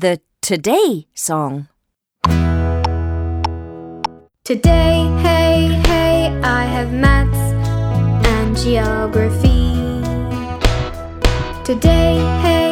the Today song. Today, hey, hey, I have maths and geography. Today, hey,